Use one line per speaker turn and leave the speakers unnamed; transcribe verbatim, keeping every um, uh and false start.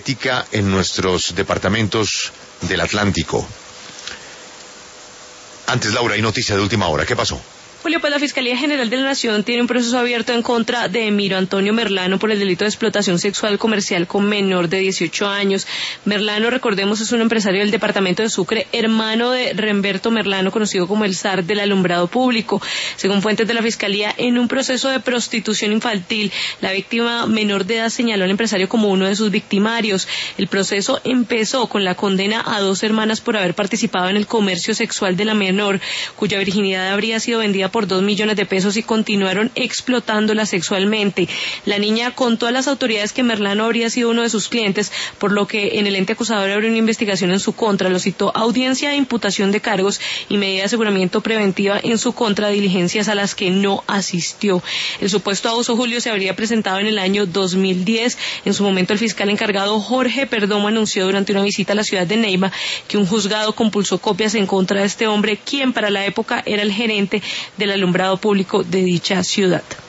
ética en nuestros departamentos del Atlántico. Antes, Laura, hay noticia de última hora. ¿Qué pasó?
Julio, pues la Fiscalía General de la Nación tiene un proceso abierto en contra de Emiro Antonio Merlano por el delito de explotación sexual comercial con menor de dieciocho años. Merlano, recordemos, es un empresario del departamento de Sucre, hermano de Remberto Merlano, conocido como el zar del alumbrado público. Según fuentes de la Fiscalía, en un proceso de prostitución infantil, la víctima menor de edad señaló al empresario como uno de sus victimarios. El proceso empezó con la condena a dos hermanas por haber participado en el comercio sexual de la menor, cuya virginidad habría sido vendida por dos millones de pesos y continuaron explotándola sexualmente. La niña contó a las autoridades que Merlano habría sido uno de sus clientes, por lo que en el ente acusador abrió una investigación en su contra. Lo citó a audiencia de imputación de cargos y medida de aseguramiento preventiva en su contra, diligencias a las que no asistió. El supuesto abuso, Julio, se habría presentado en el año dos mil diez. En su momento, el fiscal encargado Jorge Perdomo anunció durante una visita a la ciudad de Neiva que un juzgado compulsó copias en contra de este hombre, quien para la época era el gerente del alumbrado público de dicha ciudad.